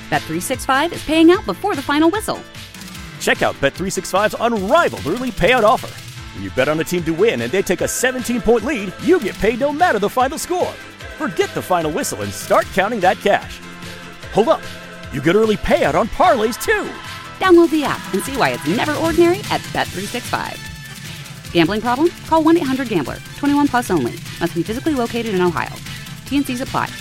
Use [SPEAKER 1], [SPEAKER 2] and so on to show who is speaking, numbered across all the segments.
[SPEAKER 1] Bet365 is paying out before the final whistle.
[SPEAKER 2] Check out Bet365's unrivaled early payout offer. When you bet on a team to win and they take a 17-point lead, you get paid no matter the final score. Forget the final whistle and start counting that cash. Hold up. You get early payout on parlays, too.
[SPEAKER 1] Download the app and see why it's never ordinary at Bet365. Gambling problem? Call 1-800-GAMBLER. 21 plus only. Must be physically located in Ohio. T&Cs apply.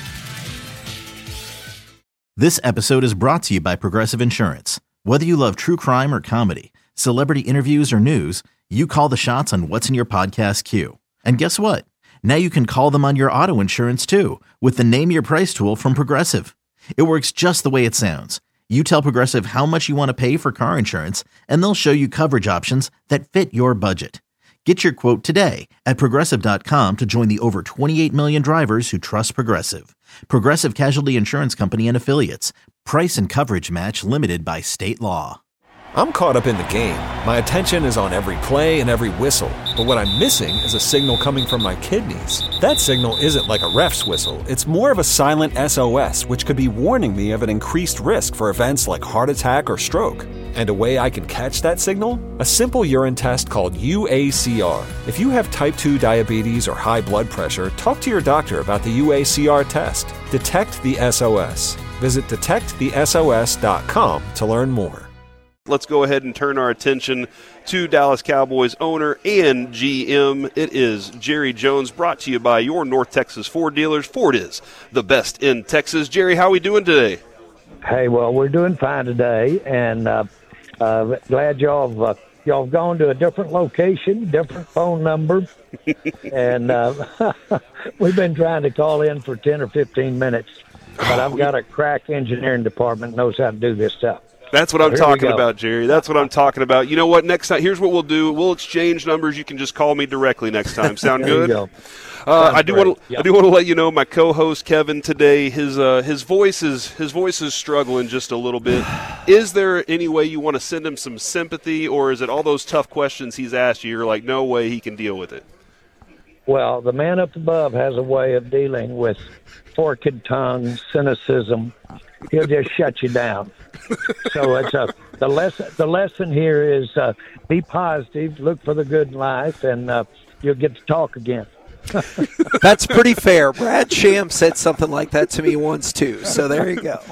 [SPEAKER 3] This episode is brought to you by Progressive Insurance. Whether you love true crime or comedy, celebrity interviews or news, you call the shots on what's in your podcast queue. And guess what? Now you can call them on your auto insurance too with the Name Your Price tool from Progressive. It works just the way it sounds. You tell Progressive how much you want to pay for car insurance, and they'll show you coverage options that fit your budget. Get your quote today at Progressive.com to join the over 28 million drivers who trust Progressive. Progressive Casualty Insurance Company and Affiliates. Price and coverage match limited by state law.
[SPEAKER 4] I'm caught up in the game. My attention is on every play and every whistle. But what I'm missing is a signal coming from my kidneys. That signal isn't like a ref's whistle. It's more of a silent SOS, which could be warning me of an increased risk for events like heart attack or stroke. And a way I can catch that signal? A simple urine test called UACR. If you have type 2 diabetes or high blood pressure, talk to your doctor about the UACR test. Detect the SOS. Visit detectthesos.com to learn more.
[SPEAKER 5] Let's go ahead and turn our attention to Dallas Cowboys owner and GM. It is Jerry Jones, brought to you by your North Texas Ford dealers. Ford is the best in Texas. Jerry, how are we doing today?
[SPEAKER 6] Hey, well, we're doing fine today, and glad y'all have gone to a different location, different phone number, and we've been trying to call in for 10 or 15 minutes, but I've got a crack engineering department that knows how to do this stuff.
[SPEAKER 5] That's what I'm talking about, Jerry. That's what I'm talking about. You know what? Next time, here's what we'll do. We'll exchange numbers. You can just call me directly next time. Sound good?
[SPEAKER 6] There you go.
[SPEAKER 5] I do want to let you know my co-host Kevin today. His voice is struggling just a little bit. Is there any way you want to send him some sympathy, or is it all those tough questions he's asked you? You're like, no way he can deal with it.
[SPEAKER 6] Well, the man up above has a way of dealing with forked tongue, cynicism. He'll just shut you down. So it's the lesson here is be positive, look for the good in life, and you'll get to talk again.
[SPEAKER 7] That's pretty fair. Brad Sham said something like that to me once too. So there you go.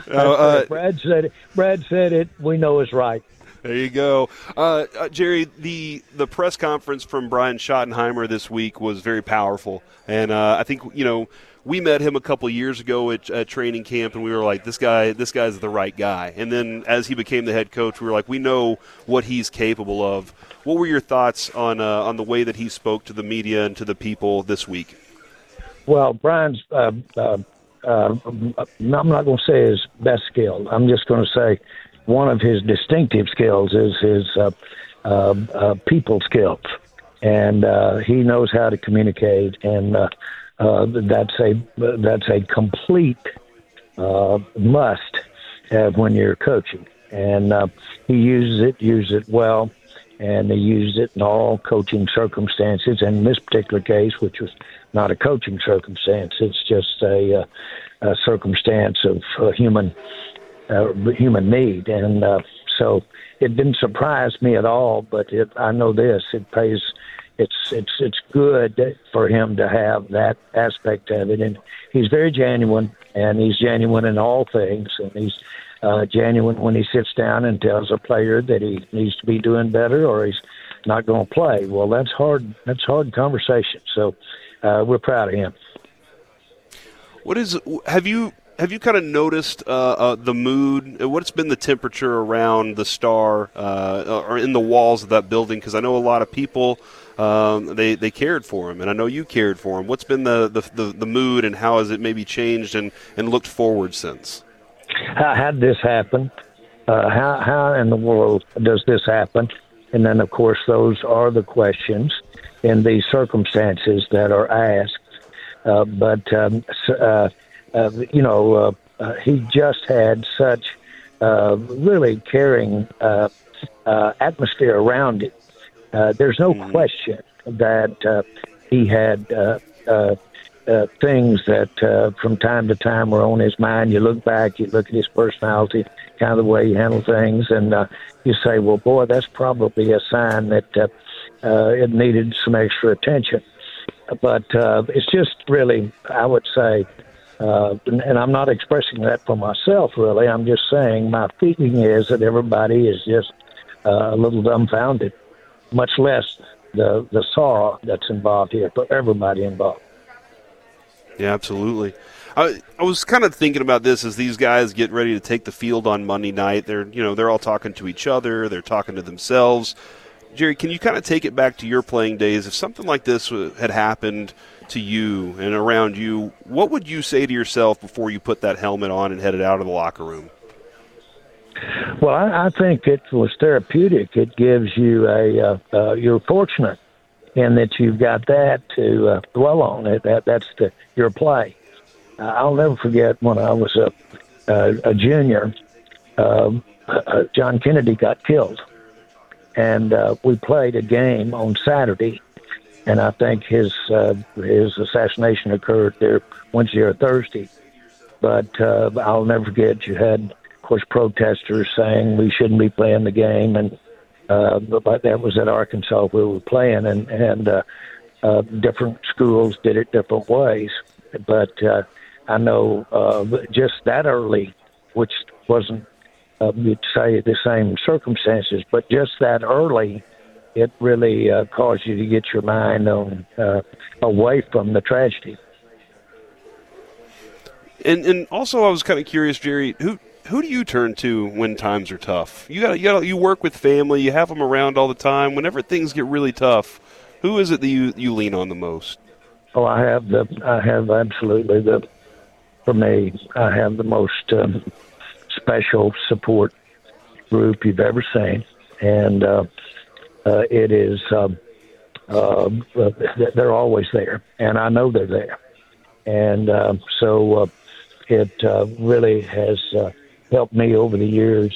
[SPEAKER 6] Brad said it. We know it's right.
[SPEAKER 5] There you go. Jerry, the press conference from Brian Schottenheimer this week was very powerful. And I think, we met him a couple years ago at training camp, and we were like, this guy's the right guy. And then as he became the head coach, we were like, we know what he's capable of. What were your thoughts on the way that he spoke to the media and to the people this week?
[SPEAKER 6] Well, Brian's I'm not going to say his best skill. I'm just going to say one of his distinctive skills is his people skills, and he knows how to communicate, and that's a complete must when you're coaching, and he uses it well, and he used it in all coaching circumstances. And in this particular case, which was not a coaching circumstance, it's just a circumstance of human need, and so it didn't surprise me at all. But I know this: it pays. It's good for him to have that aspect of it, and he's very genuine, and he's genuine in all things, and he's genuine when he sits down and tells a player that he needs to be doing better or he's not going to play. Well, that's hard. That's hard conversation. So we're proud of him.
[SPEAKER 5] Have you kind of noticed the mood? What's been the temperature around the Star or in the walls of that building? Because I know a lot of people they cared for him, and I know you cared for him. What's been the mood, and how has it maybe changed and looked forward since?
[SPEAKER 6] How did this happen? How in the world does this happen? And then, of course, those are the questions in these circumstances that are asked. He just had such really caring atmosphere around it. There's no question that he had things that from time to time were on his mind. You look back, you look at his personality, kind of the way he handled things, and you say, well, boy, that's probably a sign that it needed some extra attention. But it's just really, I would say, and I'm not expressing that for myself, really. I'm just saying my feeling is that everybody is just a little dumbfounded, much less the sorrow that's involved here for everybody involved.
[SPEAKER 5] Yeah, absolutely. I was kind of thinking about this as these guys get ready to take the field on Monday night. They're all talking to each other. They're talking to themselves. Jerry, can you kind of take it back to your playing days? If something like this had happened to you and around you, what would you say to yourself before you put that helmet on and headed out of the locker room?
[SPEAKER 6] Well, I think it was therapeutic. It gives you you're fortunate in that you've got that to dwell on. That's your play. I'll never forget when I was a junior, John Kennedy got killed. And we played a game on Saturday, and I think his assassination occurred there Wednesday or Thursday. But I'll never forget, you had, of course, protesters saying we shouldn't be playing the game, and but that was at Arkansas we were playing, and different schools did it different ways. But I know just that early, which wasn't you'd say the same circumstances, but just that early, it really caused you to get your mind on away from the tragedy.
[SPEAKER 5] And also, I was kind of curious, Jerry, who do you turn to when times are tough? You work with family, you have them around all the time. Whenever things get really tough, who is it that you lean on the most?
[SPEAKER 6] Oh, I have absolutely for me, I have the most special support group you've ever seen, and it is they're always there, and I know they're there, and so it really has helped me over the years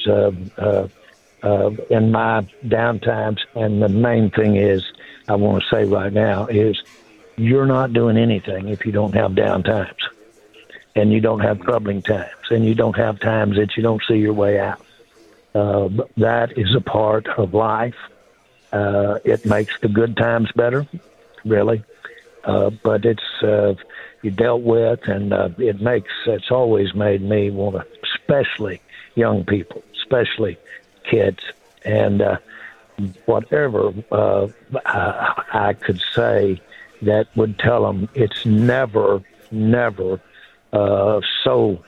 [SPEAKER 6] in my downtimes. And the main thing is, I want to say right now, is you're not doing anything if you don't have downtimes. And you don't have troubling times, and you don't have times that you don't see your way out. That is a part of life. It makes the good times better, really. But it's you dealt with, and it's always made me want to, especially young people, especially kids, and whatever I could say that would tell them it's never so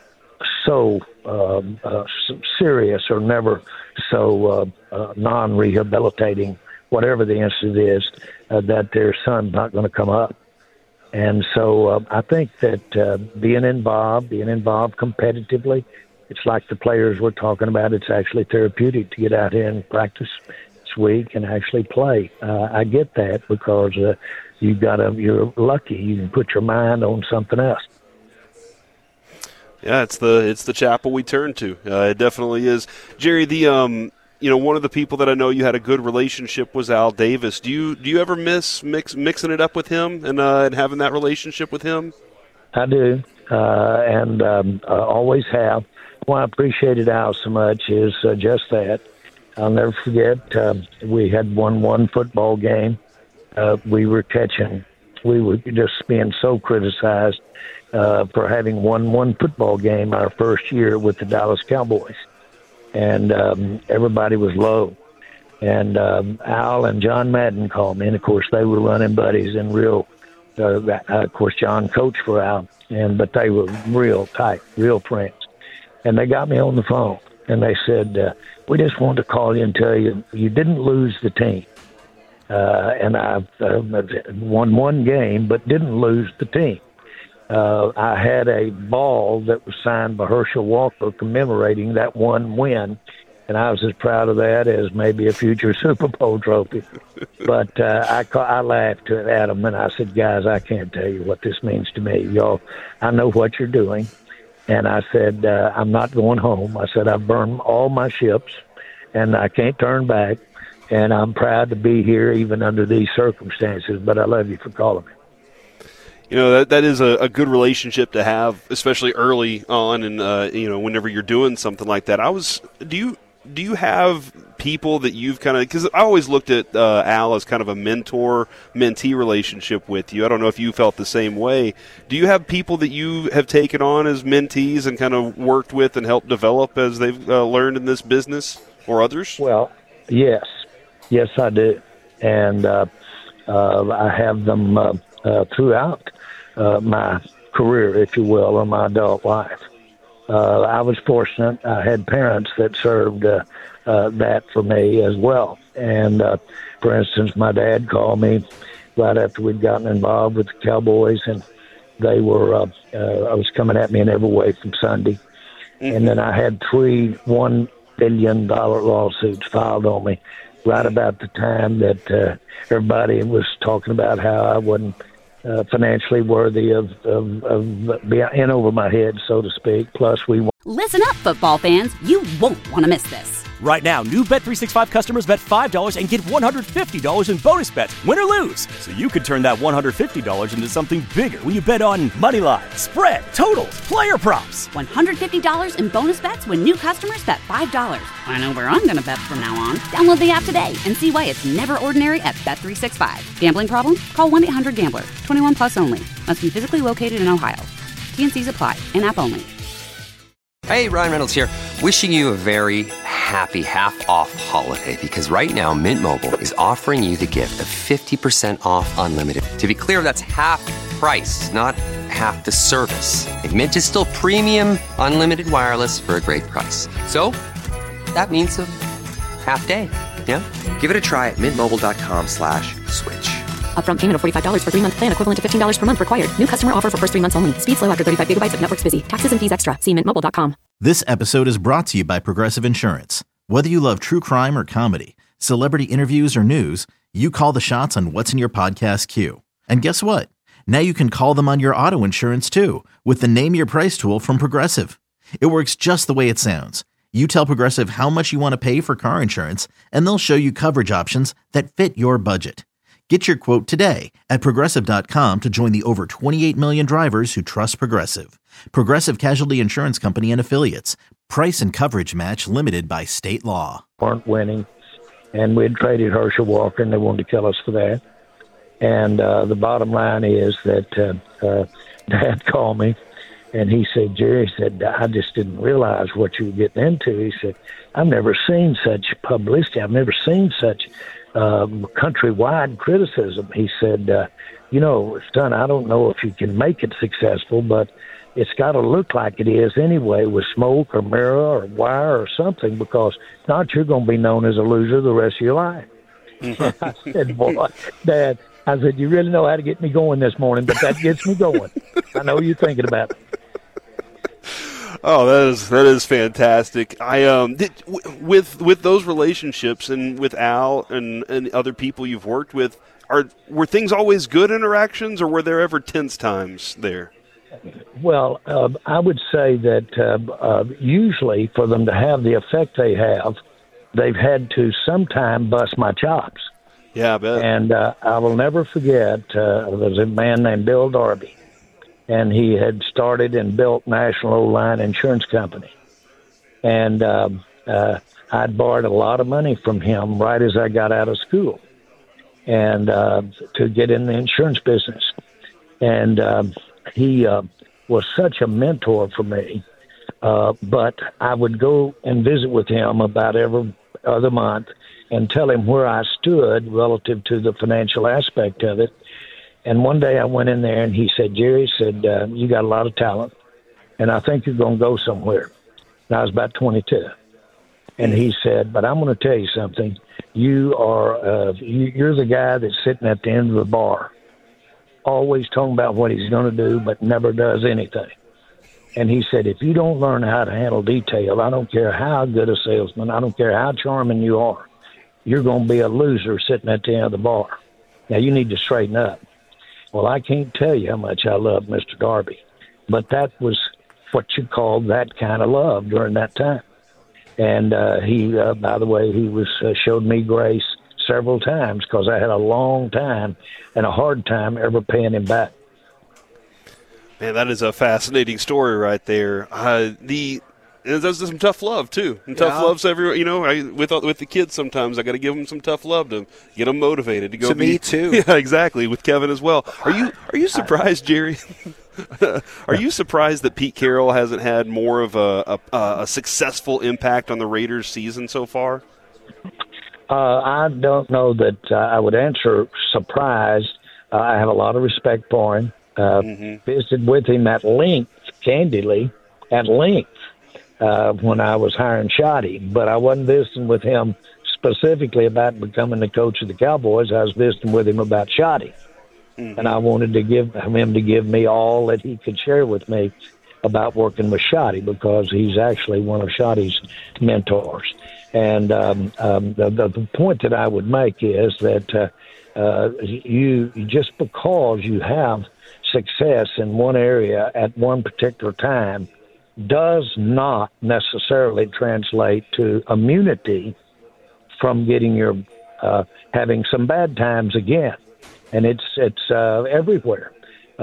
[SPEAKER 6] serious, or never so non-rehabilitating, whatever the incident is, that their son's not going to come up. And so I think that being involved competitively, it's like the players we're talking about. It's actually therapeutic to get out here and practice this week and actually play. I get that because you're lucky. You can put your mind on something else.
[SPEAKER 5] Yeah, it's the chapel we turn to. It definitely is. Jerry, one of the people that I know you had a good relationship was Al Davis. Do you ever miss mixing it up with him and having that relationship with him?
[SPEAKER 6] I do, and always have. Why I appreciated Al so much is just that. I'll never forget, we had won one football game. We were just being so criticized for having won one football game our first year with the Dallas Cowboys. And everybody was low. And Al and John Madden called me. And, of course, they were running buddies and real of course, John coached for Al. But they were real tight, real friends. And they got me on the phone. And they said, we just wanted to call you and tell you you didn't lose the team. And I've won one game but didn't lose the team. I had a ball that was signed by Herschel Walker commemorating that one win, and I was as proud of that as maybe a future Super Bowl trophy. But I laughed at them, and I said, guys, I can't tell you what this means to me. Y'all, I know what you're doing. And I said, I'm not going home. I said, I've burned all my ships, and I can't turn back, and I'm proud to be here even under these circumstances, but I love you for calling me.
[SPEAKER 5] that is a good relationship to have, especially early on, and whenever you're doing something like that. Do you have people that you've kind of, because I always looked at Al as kind of a mentor-mentee relationship with you. I don't know if you felt the same way. Do you have people that you have taken on as mentees and kind of worked with and helped develop as they've learned in this business, or others?
[SPEAKER 6] Well, yes, I do, and I have them throughout my career, if you will, or my adult life. I was fortunate. I had parents that served that for me as well. And, for instance, my dad called me right after we'd gotten involved with the Cowboys, and they were, I was coming at me in every way from Sunday. Mm-hmm. And then I had 3 $1 billion lawsuits filed on me right about the time that everybody was talking about how I wasn't financially worthy of being in over my head, so to speak. Plus,
[SPEAKER 1] Listen up, football fans. You won't want to miss this.
[SPEAKER 2] Right now, new Bet365 customers bet $5 and get $150 in bonus bets, win or lose. So you could turn that $150 into something bigger when you bet on money line, spread, totals, player props.
[SPEAKER 1] $150 in bonus bets when new customers bet $5. I know where I'm going to bet from now on. Download the app today and see why it's never ordinary at Bet365. Gambling problem? Call 1-800-GAMBLER. 21 plus only. Must be physically located in Ohio. T&Cs apply. In-app only.
[SPEAKER 8] Hey, Ryan Reynolds here. Wishing you a very happy half-off holiday, because right now Mint Mobile is offering you the gift of 50% off unlimited. To be clear, that's half price, not half the service. And Mint is still premium unlimited wireless for a great price. So that means a half day. Yeah? Give it a try at mintmobile.com/switch.
[SPEAKER 9] Upfront payment of $45 for 3-month plan, equivalent to $15 per month required. New customer offer for first 3 months only. Speed slow after 35 gigabytes if network's busy. Taxes and fees extra. See mintmobile.com.
[SPEAKER 3] This episode is brought to you by Progressive Insurance. Whether you love true crime or comedy, celebrity interviews or news, you call the shots on what's in your podcast queue. And guess what? Now you can call them on your auto insurance too, with the Name Your Price tool from Progressive. It works just the way it sounds. You tell Progressive how much you want to pay for car insurance, and they'll show you coverage options that fit your budget. Get your quote today at Progressive.com to join the over 28 million drivers who trust Progressive. Progressive Casualty Insurance Company and Affiliates. Price and coverage match limited by state law.
[SPEAKER 6] Weren't winning, and we had traded Herschel Walker, and they wanted to kill us for that. And the bottom line is that Dad called me, and he said, Jerry, said, I just didn't realize what you were getting into. He said, I've never seen such publicity. I've never seen such countrywide criticism. He said, son, I don't know if you can make it successful, but it's got to look like it is anyway, with smoke or mirror or wire or something, because if not, you're going to be known as a loser the rest of your life. I said, boy, Dad, I said, you really know how to get me going this morning, but that gets me going. I know you're thinking about it.
[SPEAKER 5] Oh, that is fantastic. With those relationships and with Al and other people you've worked with, were things always good interactions, or were there ever tense times there?
[SPEAKER 6] Well, I would say that usually for them to have the effect they have, they've had to sometime bust my chops.
[SPEAKER 5] Yeah, I bet.
[SPEAKER 6] And I will never forget, there was a man named Bill Darby, and he had started and built National O-Line Insurance Company. And I'd borrowed a lot of money from him right as I got out of school, and to get in the insurance business. And he was such a mentor for me. But I would go and visit with him about every other month and tell him where I stood relative to the financial aspect of it. And one day I went in there and he said, Jerry, said, you got a lot of talent, and I think you're going to go somewhere. And I was about 22. And he said, but I'm going to tell you something. You are, you're the guy that's sitting at the end of the bar, always talking about what he's going to do, but never does anything. And he said, if you don't learn how to handle detail, I don't care how good a salesman, I don't care how charming you are, you're going to be a loser sitting at the end of the bar. Now, you need to straighten up. Well, I can't tell you how much I love Mr. Darby, but that was what you called that kind of love during that time. And he, by the way, he was showed me grace several times, because I had a long time and a hard time ever paying him back.
[SPEAKER 5] Man, that is a fascinating story right there. There's some tough love too, and tough love's everywhere. With the kids, sometimes I got to give them some tough love to get them motivated to go.
[SPEAKER 7] To me too.
[SPEAKER 5] Yeah, exactly. With Kevin as well. Are you surprised, Jerry? Are you surprised that Pete Carroll hasn't had more of a successful impact on the Raiders' season so far?
[SPEAKER 6] I don't know that I would answer surprised. I have a lot of respect for him. Visited with him at length, candidly, when I was hiring Shoddy, but I wasn't visiting with him specifically about becoming the coach of the Cowboys. I was visiting with him about Shoddy, and I wanted to give him to give me all that he could share with me about working with Shoddy, because he's actually one of Shoddy's mentors. And the point that I would make is that you just because you have success in one area at one particular time does not necessarily translate to immunity from getting your having some bad times again, and it's everywhere.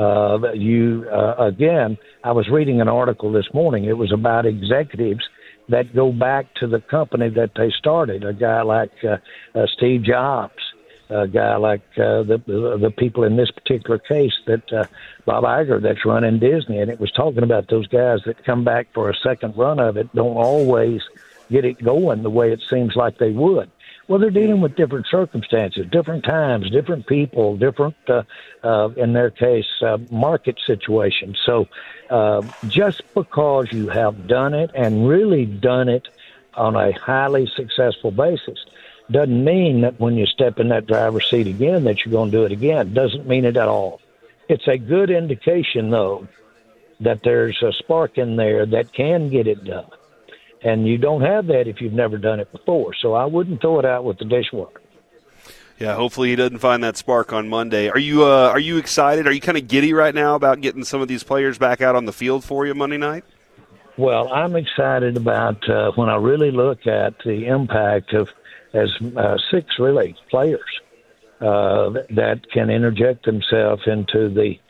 [SPEAKER 6] Again, I was reading an article this morning. It was about executives that go back to the company that they started. A guy like Steve Jobs, a guy like the people in this particular case that Bob Iger that's running Disney, and it was talking about those guys that come back for a second run of it don't always get it going the way it seems like they would. Well, they're dealing with different circumstances, different times, different people, different, in their case, market situations. So just because you have done it and really done it on a highly successful basis doesn't mean that when you step in that driver's seat again that you're going to do it again. Doesn't mean it at all. It's a good indication, though, that there's a spark in there that can get it done. And you don't have that if you've never done it before. So I wouldn't throw it out with the dishwater.
[SPEAKER 5] Yeah, hopefully he doesn't find that spark on Monday. Are you excited? Are you kind of giddy right now about getting some of these players back out on the field for you Monday night?
[SPEAKER 6] Well, I'm excited about when I really look at the impact of as 6 really players that can interject themselves into the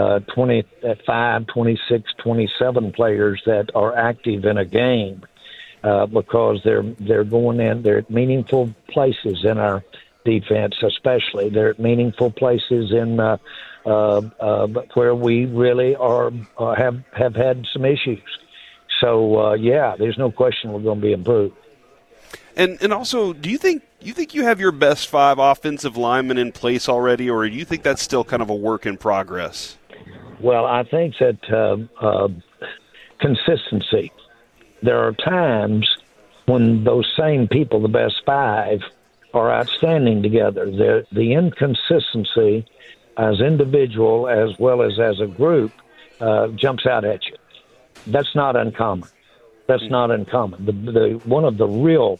[SPEAKER 6] 25, 26, 27 players that are active in a game. Because they're going in, they're at meaningful places in our defense, especially. They're at meaningful places in where we really have had some issues. So there's no question we're going to be improved.
[SPEAKER 5] And also, do you think you have your best 5 offensive linemen in place already, or do you think that's still kind of a work in progress?
[SPEAKER 6] Well, I think that consistency. There are times when those same people, the best 5, are outstanding together. The inconsistency as individual as well as a group jumps out at you. That's not uncommon. That's not uncommon. One of the real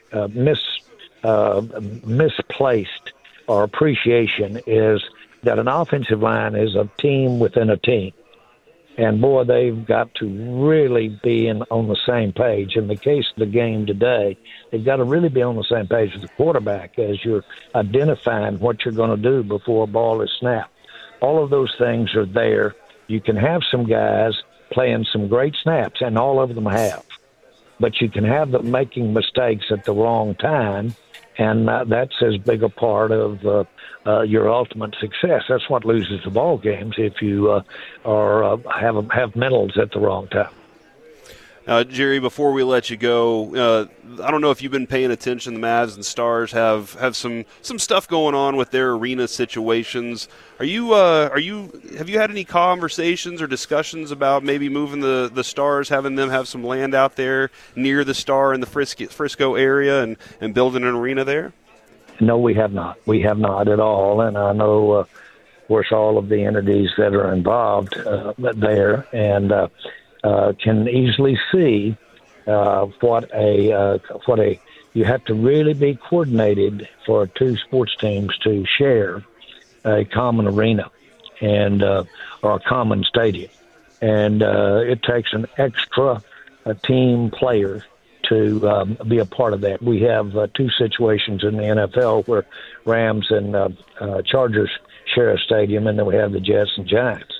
[SPEAKER 6] misplaced or appreciation is that an offensive line is a team within a team. And, boy, they've got to really be on the same page. In the case of the game today, they've got to really be on the same page with the quarterback as you're identifying what you're going to do before a ball is snapped. All of those things are there. You can have some guys playing some great snaps, and all of them have. But you can have them making mistakes at the wrong time, and that's as big a part of your ultimate success. That's what loses the ball games if you have mentals at the wrong time.
[SPEAKER 5] Jerry, before we let you go, I don't know if you've been paying attention. The Mavs and Stars have some stuff going on with their arena situations. Have you had any conversations or discussions about maybe moving the Stars, having them have some land out there near the Star in the Frisco area and building an arena there?
[SPEAKER 6] No, we have not. We have not at all. And I know, of course, all of the entities that are involved there and can easily see what you have to really be coordinated for 2 sports teams to share a common arena and or a common stadium. And it takes an extra team player to be a part of that. We have 2 situations in the NFL where Rams and Chargers share a stadium, and then we have the Jets and Giants.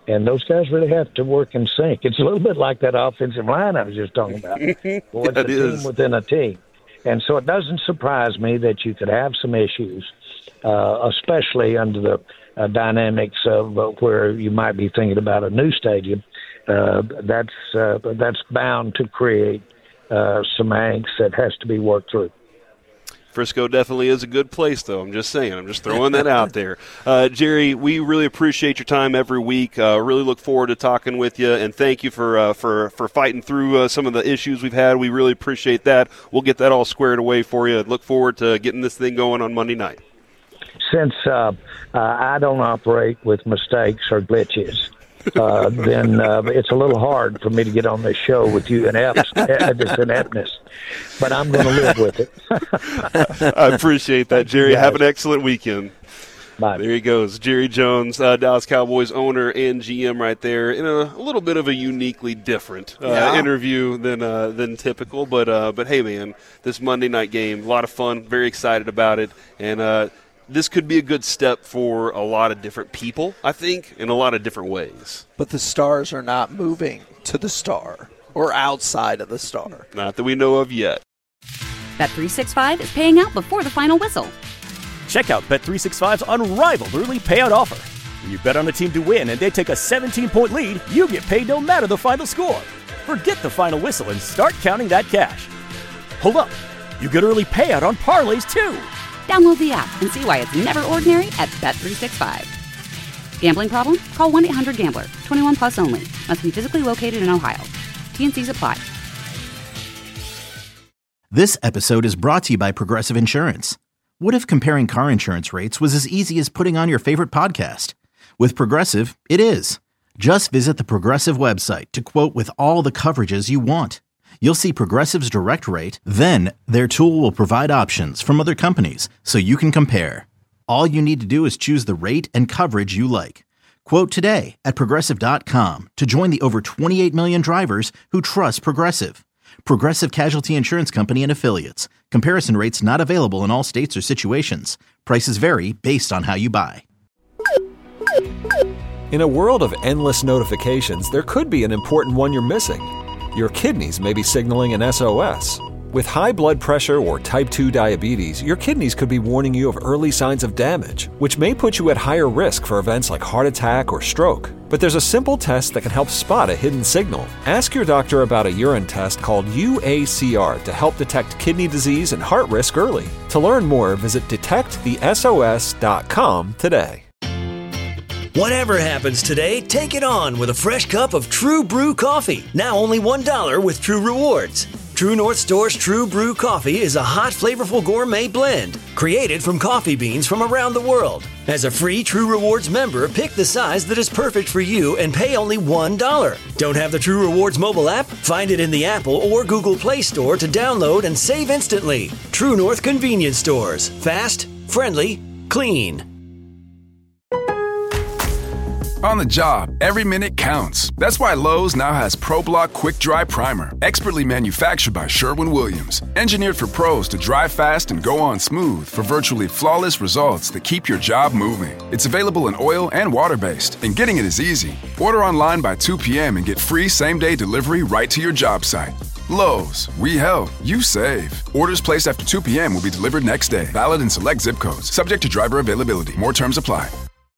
[SPEAKER 6] And those guys really have to work in sync. It's a little bit like that offensive line I was just talking about. Well, it's a team within a team. And so it doesn't surprise me that you could have some issues, especially under the dynamics of where you might be thinking about a new stadium. That's bound to create some angst that has to be worked through.
[SPEAKER 5] Frisco definitely is a good place, though. I'm just saying. I'm just throwing that out there. Jerry, we really appreciate your time every week. Really look forward to talking with you, and thank you for fighting through some of the issues we've had. We really appreciate that. We'll get that all squared away for you. Look forward to getting this thing going on Monday night.
[SPEAKER 6] Since I don't operate with mistakes or glitches, then it's a little hard for me to get on this show with you and this ineptness. But I'm going to live with it.
[SPEAKER 5] I appreciate that, Jerry. Have an excellent weekend.
[SPEAKER 6] Bye.
[SPEAKER 5] There he goes, Jerry Jones, Dallas Cowboys owner and GM right there, in a little bit of a uniquely different interview than typical. But hey, man, this Monday night game, a lot of fun, very excited about it. And this could be a good step for a lot of different people, I think, in a lot of different ways.
[SPEAKER 7] But the stars are not moving to the star or outside of the star.
[SPEAKER 5] Not that we know of yet.
[SPEAKER 1] Bet365 is paying out before the final whistle.
[SPEAKER 2] Check out Bet365's unrivaled early payout offer. When you bet on a team to win and they take a 17-point lead, you get paid no matter the final score. Forget the final whistle and start counting that cash. Hold up. You get early payout on parlays, too.
[SPEAKER 1] Download the app and see why it's never ordinary at Bet365. Gambling problem? Call 1-800-GAMBLER. 21 plus only. Must be physically located in Ohio. T&Cs apply.
[SPEAKER 3] This episode is brought to you by Progressive Insurance. What if comparing car insurance rates was as easy as putting on your favorite podcast? With Progressive, it is. Just visit the Progressive website to quote with all the coverages you want. You'll see Progressive's direct rate, then their tool will provide options from other companies so you can compare. All you need to do is choose the rate and coverage you like. Quote today at Progressive.com to join the over 28 million drivers who trust Progressive. Progressive Casualty Insurance Company and Affiliates. Comparison rates not available in all states or situations. Prices vary based on how you buy.
[SPEAKER 4] In a world of endless notifications, there could be an important one you're missing. Your kidneys may be signaling an SOS. With high blood pressure or type 2 diabetes, your kidneys could be warning you of early signs of damage, which may put you at higher risk for events like heart attack or stroke. But there's a simple test that can help spot a hidden signal. Ask your doctor about a urine test called UACR to help detect kidney disease and heart risk early. To learn more, visit detectthesos.com today.
[SPEAKER 10] Whatever happens today, take it on with a fresh cup of True Brew coffee. Now only $1 with True Rewards. True North Store's True Brew coffee is a hot, flavorful gourmet blend created from coffee beans from around the world. As a free True Rewards member, pick the size that is perfect for you and pay only $1. Don't have the True Rewards mobile app? Find it in the Apple or Google Play Store to download and save instantly. True North Convenience Stores. Fast, friendly, clean.
[SPEAKER 11] On the job, every minute counts. That's why Lowe's now has ProBlock Quick Dry Primer, expertly manufactured by Sherwin-Williams. Engineered for pros to dry fast and go on smooth for virtually flawless results that keep your job moving. It's available in oil and water-based, and getting it is easy. Order online by 2 p.m. and get free same-day delivery right to your job site. Lowe's, we help, you save. Orders placed after 2 p.m. will be delivered next day. Valid in select zip codes. Subject to driver availability. More terms apply.